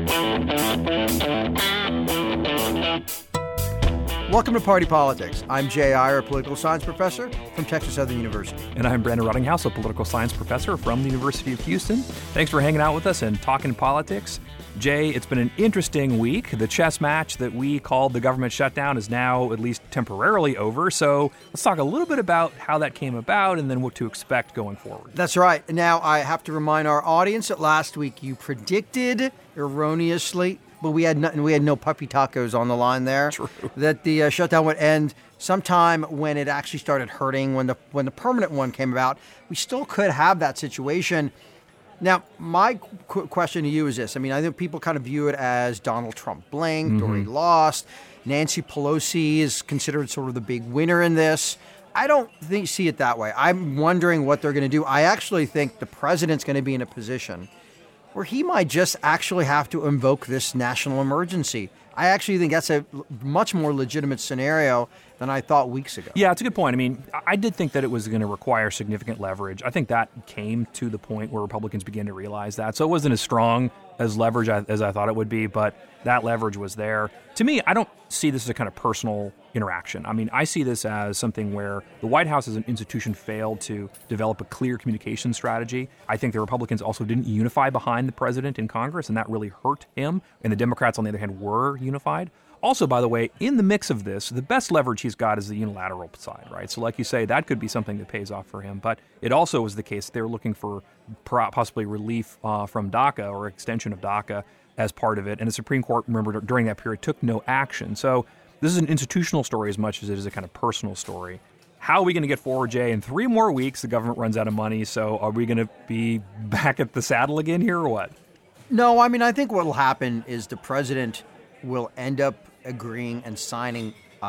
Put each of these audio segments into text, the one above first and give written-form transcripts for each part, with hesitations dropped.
Welcome to Party Politics. I'm Jay Iyer, a political science professor from Texas Southern University. And I'm Brandon Ruttinghouse, a political science professor from the University of Houston. Thanks for hanging out with us and talking politics. Jay, it's been an interesting week. The chess match that we called the government shutdown is now at least temporarily over. So let's talk a little bit about how that came about and then what to expect going forward. That's right. Now, I have to remind our audience that last week you predicted erroneously, but we had no puppy tacos on the line there. True. That the shutdown would end sometime when it actually started hurting, when the permanent one came about. We still could have that situation. Now, my question to you is this. I mean, I think people kind of view it as Donald Trump blinked or he lost. Nancy Pelosi is considered sort of the big winner in this. I don't see it that way. I'm wondering what they're going to do. I actually think the president's going to be in a position where he might just actually have to invoke this national emergency. I actually think that's a much more legitimate scenario than I thought weeks ago. Yeah, it's a good point. I mean, I did think that it was going to require significant leverage. I think that came to the point where Republicans began to realize that. So it wasn't as strong as leverage as I thought it would be, but that leverage was there. To me, I don't see this as a kind of personal interaction. I mean, I see this as something where the White House as an institution failed to develop a clear communication strategy. I think the Republicans also didn't unify behind the president in Congress, and that really hurt him. And the Democrats, on the other hand, were unified. Also, by the way, in the mix of this, the best leverage he's got is the unilateral side, right? So like you say, that could be something that pays off for him. But it also was the case they're looking for possibly relief from DACA or extension of DACA as part of it. And the Supreme Court, remember, during that period took no action. So this is an institutional story as much as it is a kind of personal story. How are we going to get forward, Jay? In 3 more weeks, the government runs out of money. So are we going to be back at the saddle again here or what? No, I mean, I think what will happen is the president will end up agreeing and signing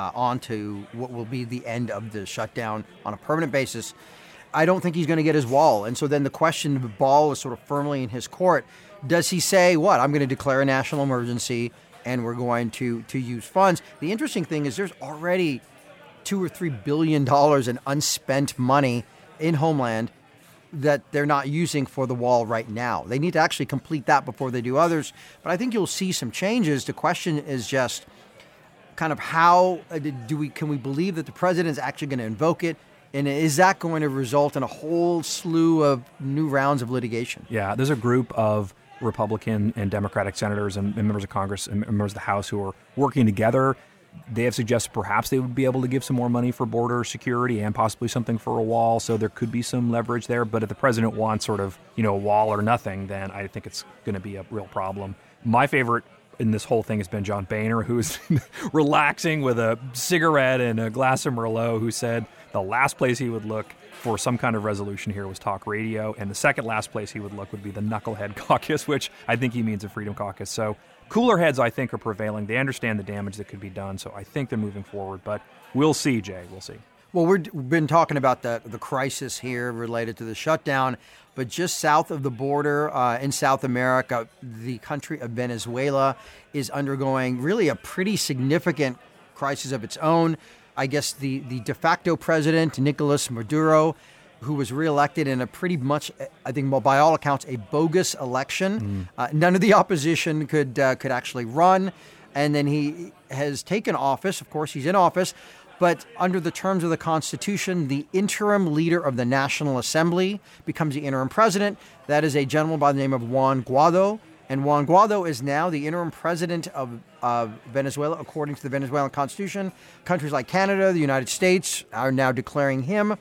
onto what will be the end of the shutdown on a permanent basis. I don't think he's going to get his wall. And so then the question, the ball is sort of firmly in his court. Does he say, what, I'm going to declare a national emergency and we're going to use funds? The interesting thing is there's already $2 or $3 billion in unspent money in Homeland that they're not using for the wall right now. They need to actually complete that before they do others. But I think you'll see some changes. The question is just kind of how can we believe that the president is actually going to invoke it? And is that going to result in a whole slew of new rounds of litigation? Yeah, there's a group of Republican and Democratic senators and members of Congress and members of the House who are working together. They have suggested perhaps they would be able to give some more money for border security and possibly something for a wall, so there could be some leverage there. But if the president wants sort of, a wall or nothing, then I think it's going to be a real problem. My favorite in this whole thing has been John Boehner, who's relaxing with a cigarette and a glass of Merlot, who said the last place he would look for some kind of resolution here was talk radio, and the second last place he would look would be the Knucklehead Caucus, which I think he means a Freedom Caucus. So cooler heads, I think, are prevailing. They understand the damage that could be done, so I think they're moving forward. But we'll see, Jay. We'll see. Well, we've been talking about the crisis here related to the shutdown, but just south of the border in South America, the country of Venezuela is undergoing really a pretty significant crisis of its own. I guess the de facto president, Nicolas Maduro, who was reelected in a pretty much, I think, by all accounts, a bogus election. None of the opposition could actually run. And then he has taken office. Of course, he's in office. But under the terms of the Constitution, the interim leader of the National Assembly becomes the interim president. That is a gentleman by the name of Juan Guaido. And Juan Guaido is now the interim president of Venezuela, according to the Venezuelan Constitution. Countries like Canada, the United States are now declaring him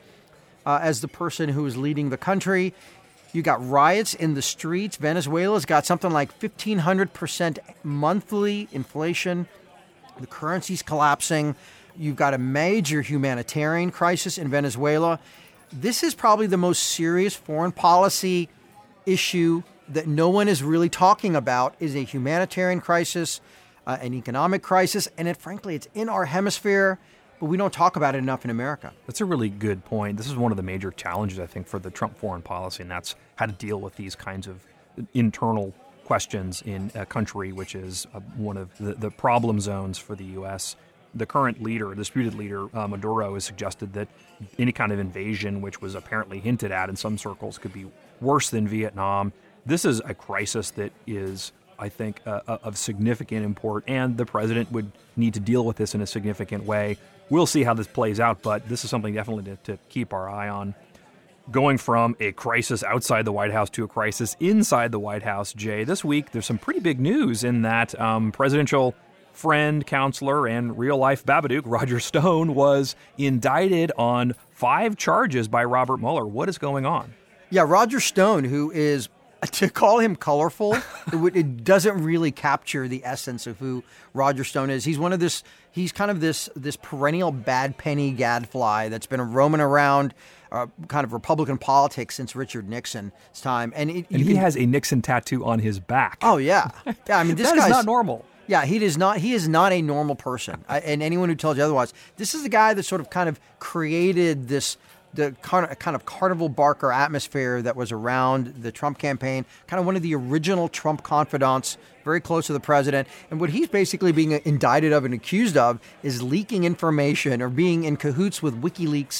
as the person who is leading the country. You got riots in the streets. Venezuela's got something like 1,500% monthly inflation. The currency's collapsing. You've got a major humanitarian crisis in Venezuela. This is probably the most serious foreign policy issue that no one is really talking about, is a humanitarian crisis, an economic crisis, and frankly, it's in our hemisphere, but we don't talk about it enough in America. That's a really good point. This is one of the major challenges, I think, for the Trump foreign policy, and that's how to deal with these kinds of internal questions in a country which is one of the problem zones for the U.S. The current leader, disputed leader, Maduro, has suggested that any kind of invasion, which was apparently hinted at in some circles, could be worse than Vietnam. This is a crisis that is I think, of significant import, and the president would need to deal with this in a significant way. We'll see how this plays out, but this is something definitely to keep our eye on. Going from a crisis outside the White House to a crisis inside the White House, Jay, this week there's some pretty big news in that presidential friend, counselor, and real-life Babadook, Roger Stone, was indicted on 5 charges by Robert Mueller. What is going on? Yeah, Roger Stone, who is, to call him colorful, it doesn't really capture the essence of who Roger Stone is. He's kind of this perennial bad penny gadfly that's been roaming around kind of Republican politics since Richard Nixon's time. And he has a Nixon tattoo on his back. Oh, yeah. Yeah, I mean, this guy's not normal. Yeah, he is not a normal person. And anyone who tells you otherwise, this is the guy that sort of kind of created the kind of carnival barker atmosphere that was around the Trump campaign, kind of one of the original Trump confidants, very close to the president. And what he's basically being indicted of and accused of is leaking information or being in cahoots with WikiLeaks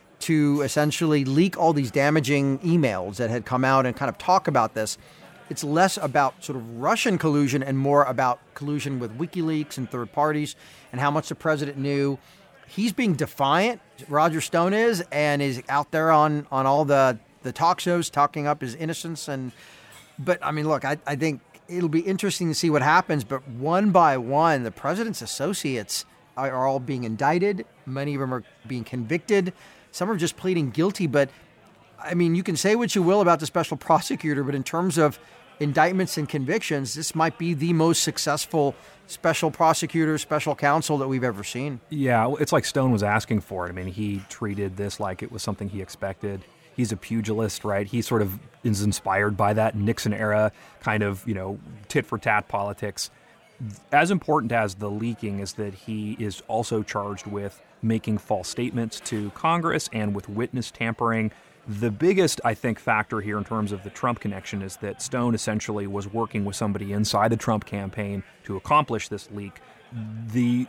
to essentially leak all these damaging emails that had come out and kind of talk about this. It's less about sort of Russian collusion and more about collusion with WikiLeaks and third parties and how much the president knew. He's being defiant, Roger Stone is, and is out there on all the talk shows talking up his innocence. But I mean, look, I think it'll be interesting to see what happens. But one by one, the president's associates are all being indicted. Many of them are being convicted. Some are just pleading guilty. But I mean, you can say what you will about the special prosecutor, but in terms of indictments and convictions, this might be the most successful special prosecutor, special counsel that we've ever seen. Yeah, it's like Stone was asking for it. I mean, he treated this like it was something he expected. He's a pugilist, right? He sort of is inspired by that Nixon era kind of, tit-for-tat politics. As important as the leaking is that he is also charged with making false statements to Congress and with witness tampering. The biggest, I think, factor here in terms of the Trump connection is that Stone essentially was working with somebody inside the Trump campaign to accomplish this leak. The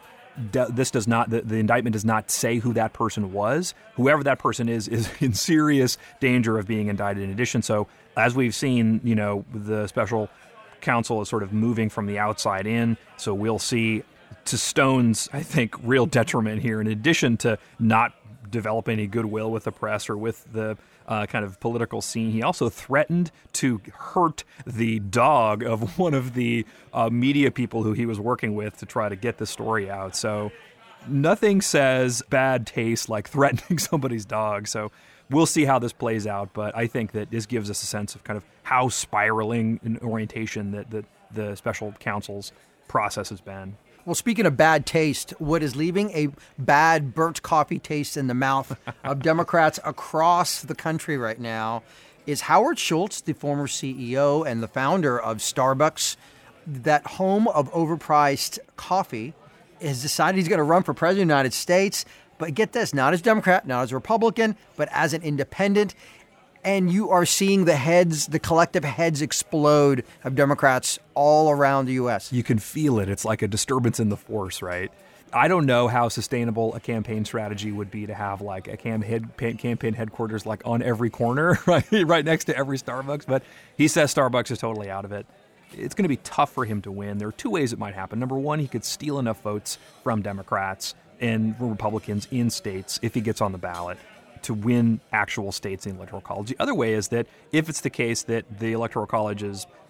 indictment does not say who that person was. Whoever that person is in serious danger of being indicted in addition. So as we've seen, the special counsel is sort of moving from the outside in. So we'll see, to Stone's, I think, real detriment here, in addition to not develop any goodwill with the press or with the kind of political scene. He also threatened to hurt the dog of one of the media people who he was working with to try to get the story out. So nothing says bad taste like threatening somebody's dog. So we'll see how this plays out. But I think that this gives us a sense of kind of how spiraling in orientation that the special counsel's process has been. Well, speaking of bad taste, what is leaving a bad burnt coffee taste in the mouth of Democrats across the country right now is Howard Schultz, the former CEO and the founder of Starbucks, that home of overpriced coffee, has decided he's going to run for president of the United States. But get this, not as Democrat, not as Republican, but as an independent. And you are seeing the collective heads explode of Democrats all around the U.S. You can feel it. It's like a disturbance in the force, right? I don't know how sustainable a campaign strategy would be to have like a campaign headquarters like on every corner, right next to every Starbucks. But he says Starbucks is totally out of it. It's going to be tough for him to win. There are 2 ways it might happen. Number one, he could steal enough votes from Democrats and Republicans in states if he gets on the ballot to win actual states in the Electoral College. The other way is that if it's the case that the Electoral College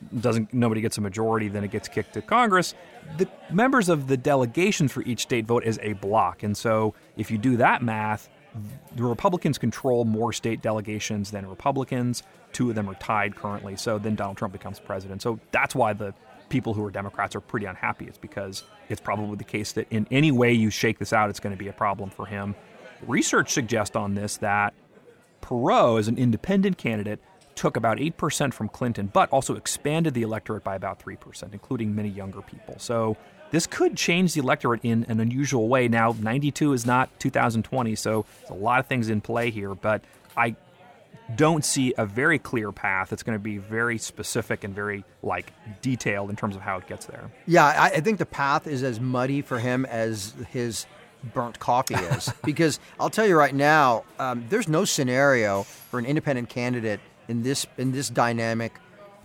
nobody gets a majority, then it gets kicked to Congress, the members of the delegations for each state vote as a block. And so if you do that math, the Republicans control more state delegations than Republicans. 2 of them are tied currently. So then Donald Trump becomes president. So that's why the people who are Democrats are pretty unhappy. It's because it's probably the case that in any way you shake this out, it's going to be a problem for him. Research suggests on this that Perot, as an independent candidate, took about 8% from Clinton, but also expanded the electorate by about 3%, including many younger people. So this could change the electorate in an unusual way. Now, 92 is not 2020, so there's a lot of things in play here, but I don't see a very clear path. It's going to be very specific and very detailed in terms of how it gets there. Yeah, I think the path is as muddy for him as his burnt coffee is. Because I'll tell you right now, there's no scenario for an independent candidate in this dynamic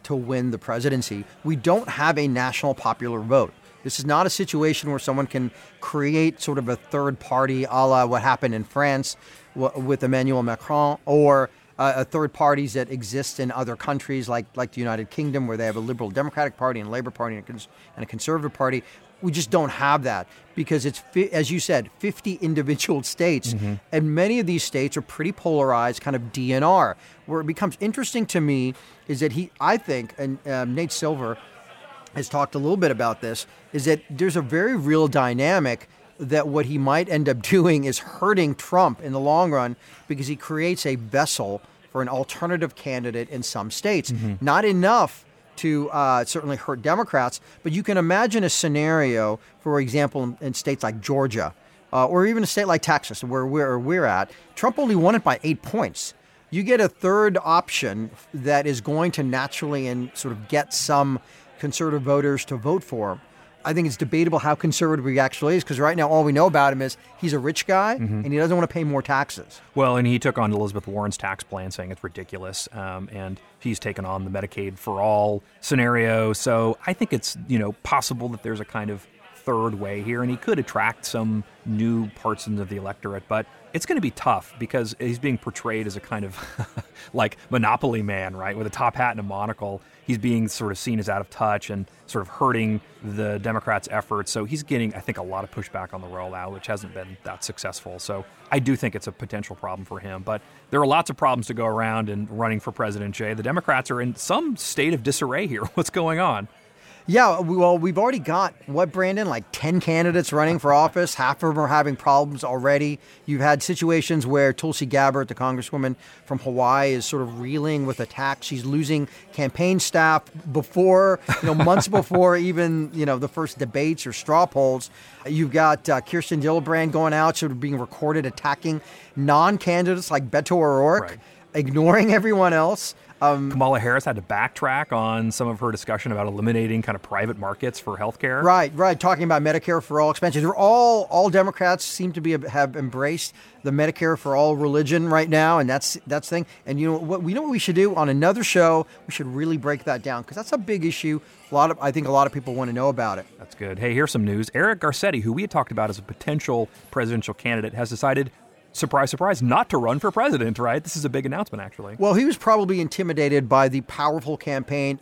to win the presidency. We don't have a national popular vote. This is not a situation where someone can create sort of a third party a la what happened in France with Emmanuel Macron, or third parties that exist in other countries like the United Kingdom, where they have a Liberal Democratic Party and Labour Party and a Conservative Party. We just don't have that because it's, as you said, 50 individual states. Mm-hmm. And many of these states are pretty polarized, kind of DNR. Where it becomes interesting to me is that I think, and Nate Silver has talked a little bit about this, is that there's a very real dynamic that what he might end up doing is hurting Trump in the long run because he creates a vessel for an alternative candidate in some states. Mm-hmm. Not enough to certainly hurt Democrats, but you can imagine a scenario, for example, in states like Georgia, or even a state like Texas, where we're at. Trump only won it by 8 points. You get a third option that is going to naturally and sort of get some conservative voters to vote for him. I think it's debatable how conservative he actually is, because right now all we know about him is he's a rich guy, mm-hmm. and he doesn't want to pay more taxes. Well, and he took on Elizabeth Warren's tax plan, saying it's ridiculous, and he's taken on the Medicaid for all scenario. So I think it's possible that there's a kind of third way here, and he could attract some new parts of the electorate, but it's going to be tough because he's being portrayed as a kind of like monopoly man, right, with a top hat and a monocle. He's being sort of seen as out of touch and sort of hurting the Democrats' efforts. So he's getting, I think, a lot of pushback on the rollout, which hasn't been that successful. So I do think it's a potential problem for him. But there are lots of problems to go around in running for president, Jay. The Democrats are in some state of disarray here. What's going on? Yeah, well, we've already got, Brandon, like 10 candidates running for office. Half of them are having problems already. You've had situations where Tulsi Gabbard, the congresswoman from Hawaii, is sort of reeling with attacks. She's losing campaign staff before, months before even, the first debates or straw polls. You've got Kirsten Gillibrand going out, sort of being recorded attacking non-candidates like Beto O'Rourke, right, ignoring everyone else. Kamala Harris had to backtrack on some of her discussion about eliminating kind of private markets for healthcare. Right. Talking about Medicare for all expansion. They're all Democrats seem to have embraced the Medicare for all religion right now, and that's the thing. And what we should do on another show. We should really break that down because that's a big issue. I think a lot of people want to know about it. That's good. Hey, here's some news. Eric Garcetti, who we had talked about as a potential presidential candidate, has decided, surprise, surprise, not to run for president, right? This is a big announcement, actually. Well, he was probably intimidated by the powerful campaign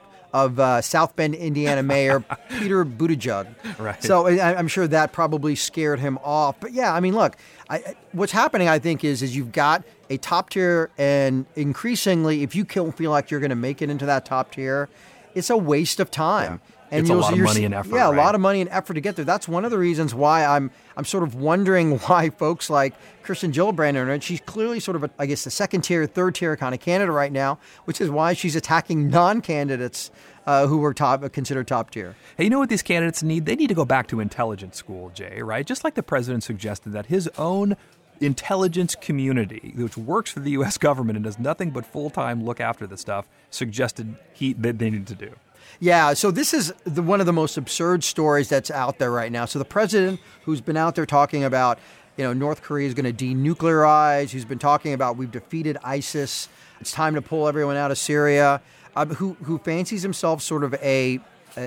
of South Bend, Indiana Mayor Peter Buttigieg. Right. So I'm sure that probably scared him off. But yeah, I mean, look, what's happening, I think, is you've got a top tier, and increasingly, if you feel like you're going to make it into that top tier, it's a waste of time. Yeah. And it's a lot of money and effort. Yeah, right? A lot of money and effort to get there. That's one of the reasons why I'm sort of wondering why folks like Kirsten Gillibrand are in it. She's clearly sort of a second tier, third tier kind of candidate right now, which is why she's attacking non-candidates who were considered top tier. Hey, you know what these candidates need? They need to go back to intelligence school, Jay, right? Just like the president suggested that his own intelligence community, which works for the U.S. government and does nothing but full-time look after the stuff, suggested that they need to do. Yeah, so this is one of the most absurd stories that's out there right now. So the president, who's been out there talking about, North Korea is going to denuclearize, who's been talking about we've defeated ISIS, it's time to pull everyone out of Syria, who fancies himself sort of a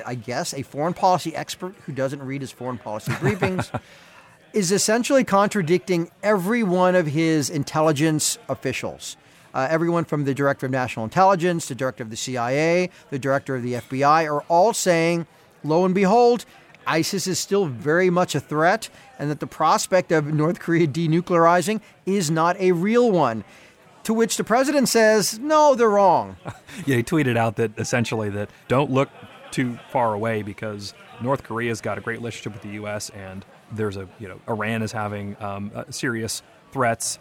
foreign policy expert who doesn't read his foreign policy briefings, is essentially contradicting every one of his intelligence officials. Everyone from the director of national intelligence, the director of the CIA, the director of the FBI are all saying, lo and behold, ISIS is still very much a threat, and that the prospect of North Korea denuclearizing is not a real one. To which the president says, no, they're wrong. Yeah, he tweeted out that essentially that don't look too far away because North Korea's got a great relationship with the U.S. and there's Iran is having serious threats.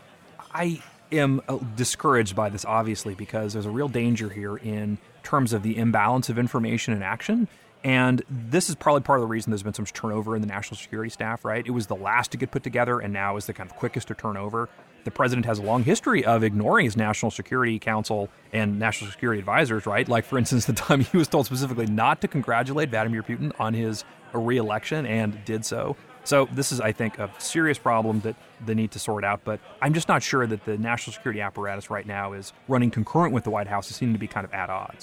I am discouraged by this, obviously, because there's a real danger here in terms of the imbalance of information and action. And this is probably part of the reason there's been so much turnover in the national security staff, right? It was the last to get put together and now is the kind of quickest to turn over. The president has a long history of ignoring his National Security Council and national security advisors, right? Like, for instance, the time he was told specifically not to congratulate Vladimir Putin on his re-election and did so. So this is, I think, a serious problem that they need to sort out. But I'm just not sure that the national security apparatus right now is running concurrent with the White House. It seems to be kind of at odds.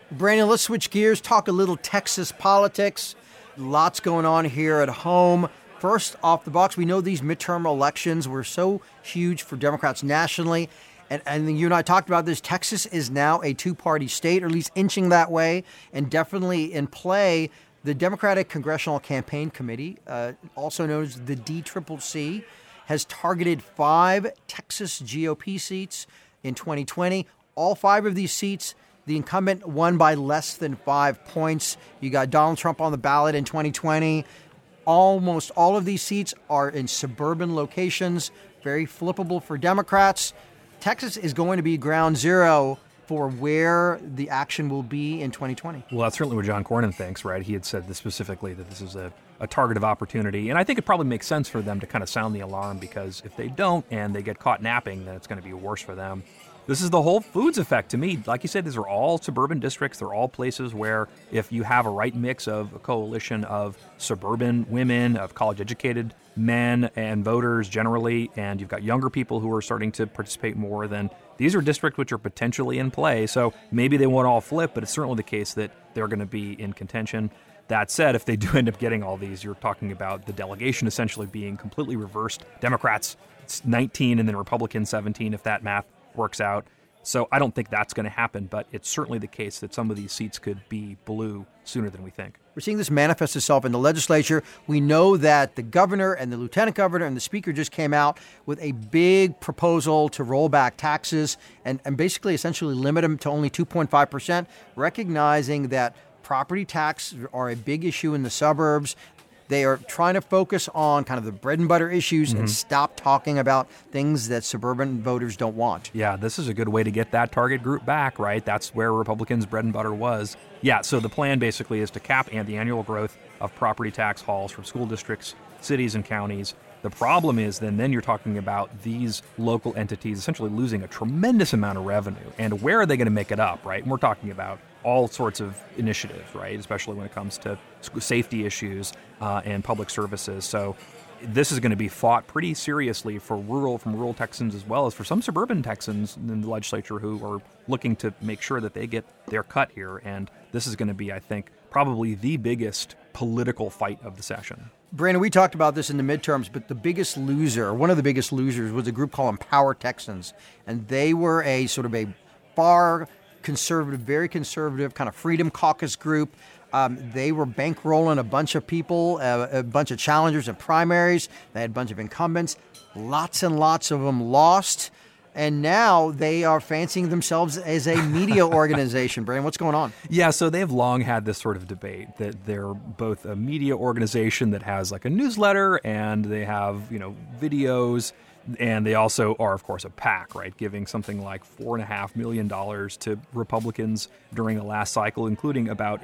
Brandon, let's switch gears, talk a little Texas politics. Lots going on here at home. First off the box, we know these midterm elections were so huge for Democrats nationally. And you and I talked about this. Texas is now a two-party state, or at least inching that way, and definitely in play. The Democratic Congressional Campaign Committee, also known as the DCCC, has targeted 5 Texas GOP seats in 2020. All 5 of these seats, the incumbent won by less than 5 points. You got Donald Trump on the ballot in 2020. Almost all of these seats are in suburban locations, very flippable for Democrats. Texas is going to be ground zero for where the action will be in 2020. Well, that's certainly what John Cornyn thinks, right? He had said this specifically, that this is a target of opportunity. And I think it probably makes sense for them to kind of sound the alarm, because if they don't and they get caught napping, then it's going to be worse for them. This is the Whole Foods effect to me. Like you said, these are all suburban districts. They're all places where if you have a right mix of a coalition of suburban women, of college-educated men and voters generally, and you've got younger people who are starting to participate more, then these are districts which are potentially in play. So maybe they won't all flip, but it's certainly the case that they're going to be in contention. That said, if they do end up getting all these, you're talking about the delegation essentially being completely reversed. Democrats, it's 19, and then Republicans 17, if that math works out. So I don't think that's going to happen, but it's certainly the case that some of these seats could be blue sooner than we think. We're seeing this manifest itself in the legislature. We know that the governor and the lieutenant governor and the speaker just came out with a big proposal to roll back taxes and basically essentially limit them to only 2.5%, recognizing that property taxes are a big issue in the suburbs. They are trying to focus on kind of the bread and butter issues and stop talking about things that suburban voters don't want. Yeah, this is a good way to get that target group back, right? That's where Republicans' bread and butter was. Yeah, so the plan basically is to cap the annual growth of property tax hauls from school districts, cities, and counties. The problem is then you're talking about these local entities essentially losing a tremendous amount of revenue. And where are they going to make it up, right? And we're talking about all sorts of initiatives, right? Especially when it comes to safety issues and public services. So this is going to be fought pretty seriously from rural Texans, as well as for some suburban Texans in the legislature who are looking to make sure that they get their cut here. And this is going to be, I think, probably the biggest political fight of the session. Brandon, we talked about this in the midterms, but the biggest loser, one of the biggest losers, was a group called Empower Texans. And they were a sort of a far conservative, very conservative kind of Freedom Caucus group. They were bankrolling a bunch of people, a bunch of challengers in primaries. They had a bunch of incumbents. Lots and lots of them lost. And now they are fancying themselves as a media organization. Brandon, what's going on? Yeah, so they've long had this sort of debate that they're both a media organization that has like a newsletter, and they have, videos, and they also are, of course, a PAC, right, giving something like $4.5 million to Republicans during the last cycle, including about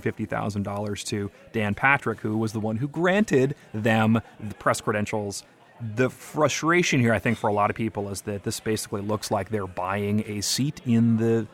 $850,000 to Dan Patrick, who was the one who granted them the press credentials. The frustration here, I think, for a lot of people is that this basically looks like they're buying a seat in the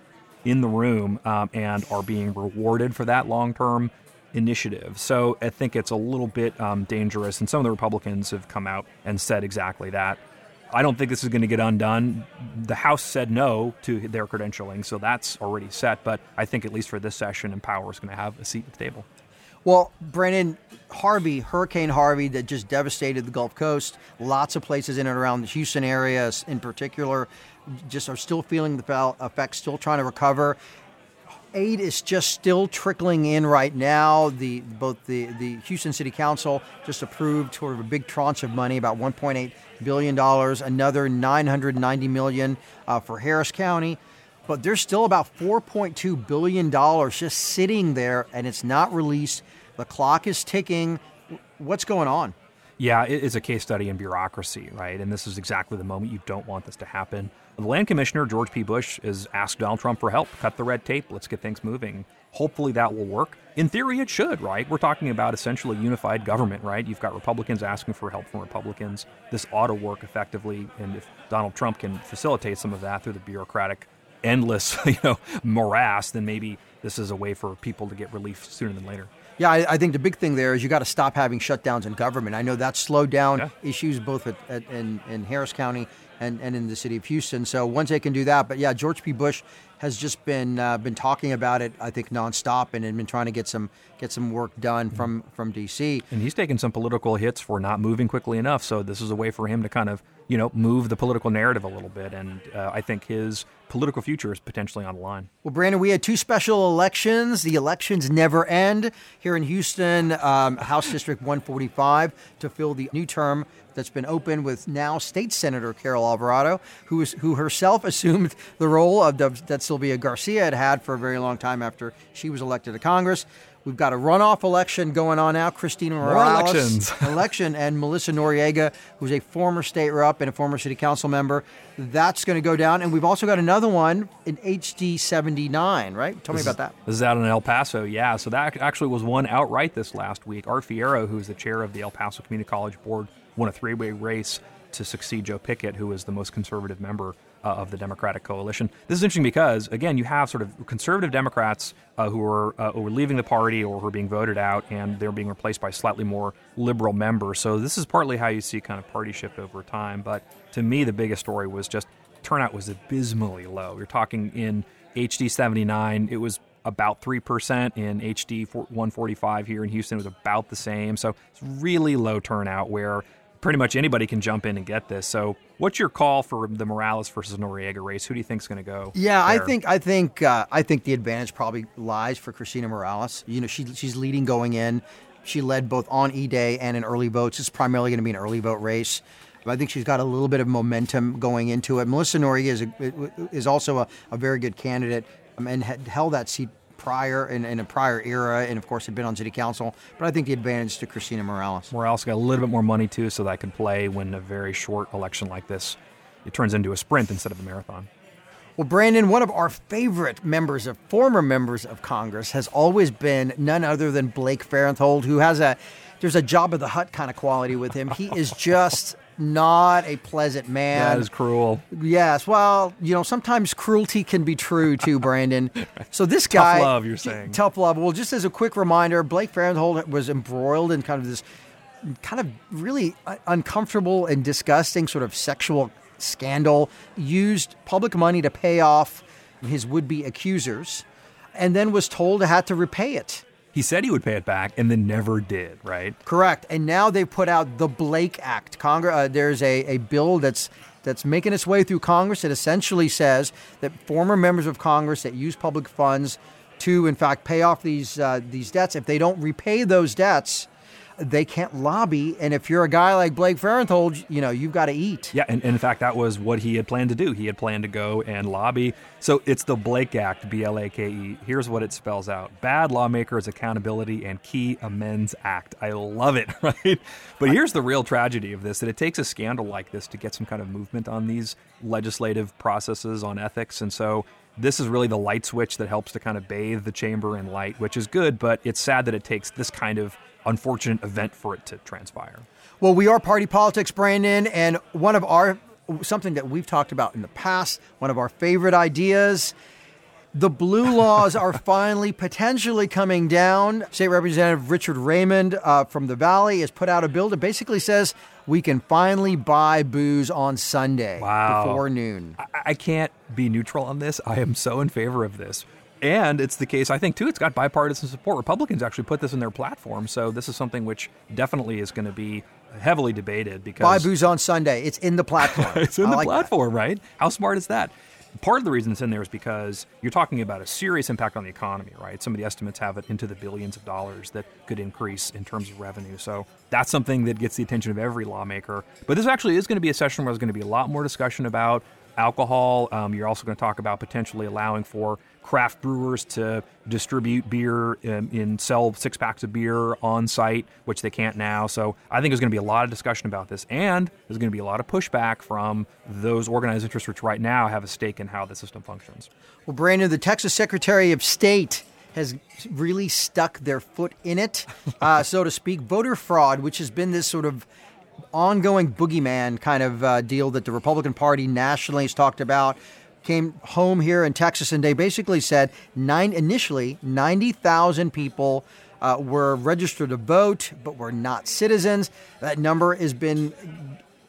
room and are being rewarded for that long-term initiative. So I think it's a little bit dangerous, and some of the Republicans have come out and said exactly that. I don't think this is going to get undone. The House said no to their credentialing, so that's already set. But I think at least for this session, Empower is going to have a seat at the table. Well, Brandon, Hurricane Harvey that just devastated the Gulf Coast, lots of places in and around the Houston area in particular just are still feeling the effects, still trying to recover. Aid is just still trickling in right now. Both the Houston City Council just approved sort of a big tranche of money, about $1.8 billion, another $990 million for Harris County. But there's still about $4.2 billion just sitting there, and it's not released. The clock is ticking. What's going on? Yeah, it is a case study in bureaucracy, right? And this is exactly the moment you don't want this to happen. The land commissioner, George P. Bush, has asked Donald Trump for help. Cut the red tape. Let's get things moving. Hopefully that will work. In theory, it should, right? We're talking about essentially unified government, right? You've got Republicans asking for help from Republicans. This ought to work effectively. And if Donald Trump can facilitate some of that through the bureaucratic, endless, morass, then maybe this is a way for people to get relief sooner than later. Yeah, I think the big thing there is you got to stop having shutdowns in government. I know that slowed down issues both in Harris County and in the city of Houston. So once they can do that, but yeah, George P. Bush has just been talking about it, I think, nonstop, and been trying to get some work done from D.C. And he's taken some political hits for not moving quickly enough. So this is a way for him to kind of, move the political narrative a little bit. And I think his political future is potentially on the line. Well, Brandon, we had 2 special elections. The elections never end here in Houston, House District 145, to fill the new term that's been open with now State Senator Carol Alvarado, who herself assumed the role of that Sylvia Garcia had for a very long time after she was elected to Congress. We've got a runoff election going on now. Christina Morales election, and Melissa Noriega, who's a former state rep and a former city council member. That's going to go down. And we've also got another one in HD 79, right? Tell me about that. This is out in El Paso, yeah. So that actually was won outright this last week. Art Fierro, who's the chair of the El Paso Community College Board, won a 3-way race to succeed Joe Pickett, who is the most conservative member of the Democratic coalition. This is interesting because, again, you have sort of conservative Democrats who are leaving the party or who are being voted out, and they're being replaced by slightly more liberal members. So this is partly how you see kind of party shift over time. But to me, the biggest story was just turnout was abysmally low. You're talking in HD 79, it was about 3%. In HD 145 here in Houston, it was about the same. So it's really low turnout where pretty much anybody can jump in and get this. So what's your call for the Morales versus Noriega race? Who do you think is going to go? Yeah, there? I think the advantage probably lies for Christina Morales. She's leading going in. She led both on E-Day and in early votes. It's primarily going to be an early vote race. But I think she's got a little bit of momentum going into it. Melissa Noriega is also a very good candidate and had held that seat prior in a prior era, and of course had been on city council. But I think the advantage to Christina Morales. Morales got a little bit more money too, so that can play when a very short election like this, it turns into a sprint instead of a marathon. Well, Brandon, one of our favorite former members of Congress has always been none other than Blake Farenthold, who there's a Jabba the Hutt kind of quality with him. He is just not a pleasant man. That is cruel. Yes. Well, sometimes cruelty can be true too, Brandon. So this guy... Tough love, you're saying. Tough love. Well, just as a quick reminder, Blake Farenthold was embroiled in kind of this kind of really uncomfortable and disgusting sort of sexual scandal, used public money to pay off his would-be accusers, and then was told to have to repay it. He said he would pay it back and then never did, right? Correct. And now they put out the Blake Act. There's a bill that's making its way through Congress that essentially says that former members of Congress that use public funds to, in fact, pay off these debts, if they don't repay those debts, they can't lobby. And if you're a guy like Blake Farenthold, you've got to eat. Yeah, and in fact, that was what he had planned to do. He had planned to go and lobby. So it's the Blake Act, BLAKE. Here's what it spells out. Bad Lawmakers Accountability and Key Amends Act. I love it, right? But here's the real tragedy of this, that it takes a scandal like this to get some kind of movement on these legislative processes, on ethics. And so this is really the light switch that helps to kind of bathe the chamber in light, which is good, but it's sad that it takes this kind of unfortunate event for it to transpire. Well, we are Party Politics, Brandon, and something that we've talked about in the past, one of our favorite ideas, the blue laws are finally potentially coming down. State Representative Richard Raymond from the Valley has put out a bill that basically says we can finally buy booze on Sunday before noon. I can't be neutral on this. I am so in favor of this. And it's the case, I think, too, it's got bipartisan support. Republicans actually put this in their platform, so this is something which definitely is going to be heavily debated. Because buy booze on Sunday. It's in the platform. It's in the platform, right? How smart is that? Part of the reason it's in there is because you're talking about a serious impact on the economy, right? Some of the estimates have it into the billions of dollars that could increase in terms of revenue. So that's something that gets the attention of every lawmaker. But this actually is going to be a session where there's going to be a lot more discussion about alcohol. You're also going to talk about potentially allowing for craft brewers to distribute beer and sell 6-packs of beer on site, which they can't now. So I think there's going to be a lot of discussion about this, and there's going to be a lot of pushback from those organized interests which right now have a stake in how the system functions. Well, Brandon, the Texas Secretary of State has really stuck their foot in it, so to speak. Voter fraud, which has been this sort of ongoing boogeyman kind of deal that the Republican Party nationally has talked about, came home here in Texas, and they basically said initially 90,000 people were registered to vote but were not citizens. That number has been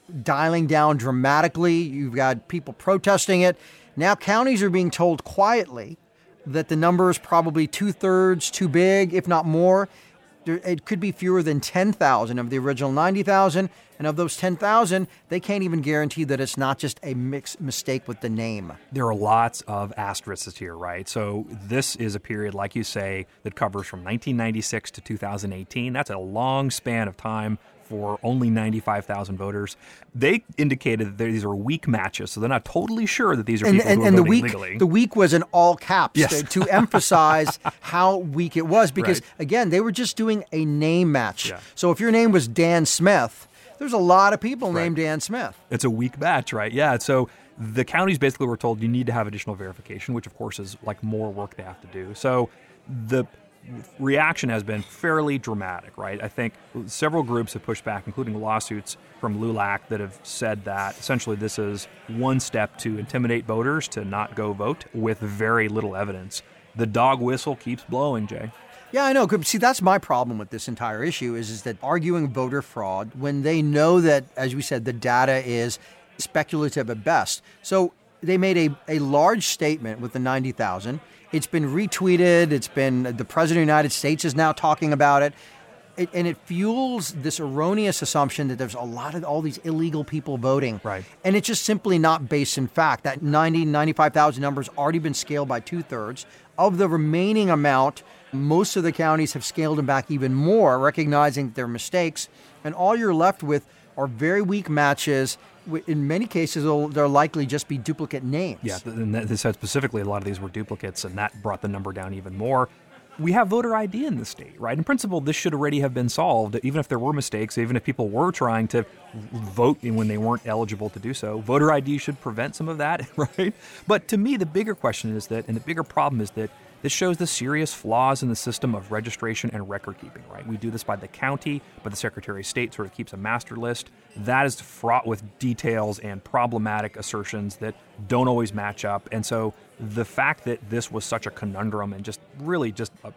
dialing down dramatically. You've got people protesting it. Now counties are being told quietly that the number is probably 2/3 too big, if not more. It could be fewer than 10,000 of the original 90,000. And of those 10,000, they can't even guarantee that it's not just a mistake with the name. There are lots of asterisks here, right? So this is a period, like you say, that covers from 1996 to 2018. That's a long span of time for only 95,000 voters. They indicated that these are weak matches, so they're not totally sure that these are people who are voting legally. The weak was in all caps yes. to emphasize how weak it was because, again, they were just doing a name match. Yeah. So if your name was Dan Smith, there's a lot of people named Dan Smith. It's a weak match, right? Yeah, so the counties basically were told you need to have additional verification, which, of course, is like more work they have to do. So the reaction has been fairly dramatic, right? I think several groups have pushed back, including lawsuits from LULAC that have said that essentially this is one step to intimidate voters to not go vote with very little evidence. The dog whistle keeps blowing, Jay. Yeah, I know. See, that's my problem with this entire issue is that arguing voter fraud when they know that, as we said, the data is speculative at best. So they made a large statement with the 90,000. It's been retweeted. It's been the President of the United States is now talking about it. And it fuels this erroneous assumption that there's a lot of all these illegal people voting. Right. And it's just simply not based in fact. That 95,000 number has already been scaled by 2/3. Of the remaining amount, most of the counties have scaled them back even more, recognizing their mistakes. And all you're left with are very weak matches. In many cases, they'll likely just be duplicate names. Yeah, and they said specifically a lot of these were duplicates, and that brought the number down even more. We have voter ID in the state, right? In principle, this should already have been solved, even if there were mistakes, even if people were trying to vote when they weren't eligible to do so. Voter ID should prevent some of that, right? But to me, the bigger question is that, and the bigger problem is that this shows the serious flaws in the system of registration and record keeping, right? We do this by the county, but the Secretary of State sort of keeps a master list. That is fraught with details and problematic assertions that don't always match up. And so the fact that this was such a conundrum and just really just a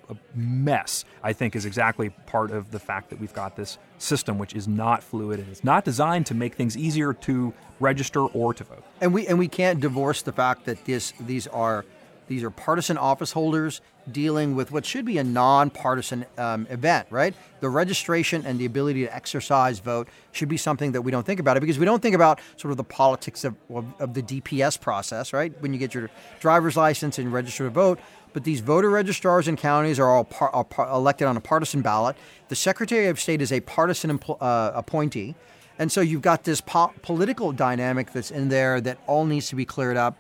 mess, I think, is exactly part of the fact that we've got this system which is not fluid and it's not designed to make things easier to register or to vote. And we can't divorce the fact that these are partisan office holders dealing with what should be a nonpartisan event, right? The registration and the ability to exercise vote should be something that we don't think about it because we don't think about sort of the politics of the DPS process, right? When you get your driver's license and register to vote. But these voter registrars in counties are all elected on a partisan ballot. The Secretary of State is a partisan appointee. And so you've got this political dynamic that's in there that all needs to be cleared up.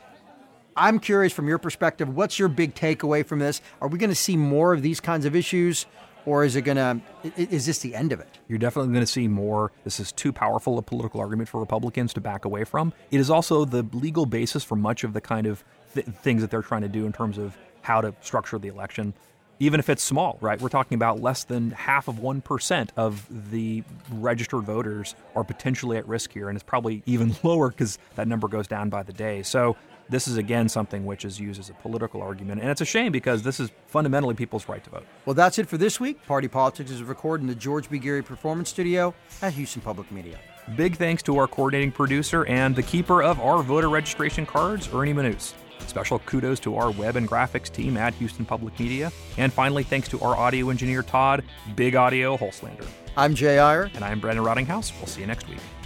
I'm curious from your perspective, what's your big takeaway from this? Are we going to see more of these kinds of issues, or is this the end of it? You're definitely going to see more. This is too powerful a political argument for Republicans to back away from. It is also the legal basis for much of the kind of things that they're trying to do in terms of how to structure the election. Even if it's small, right? We're talking about less than 0.5% of the registered voters are potentially at risk here, and it's probably even lower because that number goes down by the day. So this is, again, something which is used as a political argument, and it's a shame because this is fundamentally people's right to vote. Well, that's it for this week. Party Politics is recorded in the George B. Geary Performance Studio at Houston Public Media. Big thanks to our coordinating producer and the keeper of our voter registration cards, Ernie Manous. Special kudos to our web and graphics team at Houston Public Media. And finally, thanks to our audio engineer, Todd Big Audio Holslander. I'm Jay Iyer. And I'm Brandon Rottinghouse. We'll see you next week.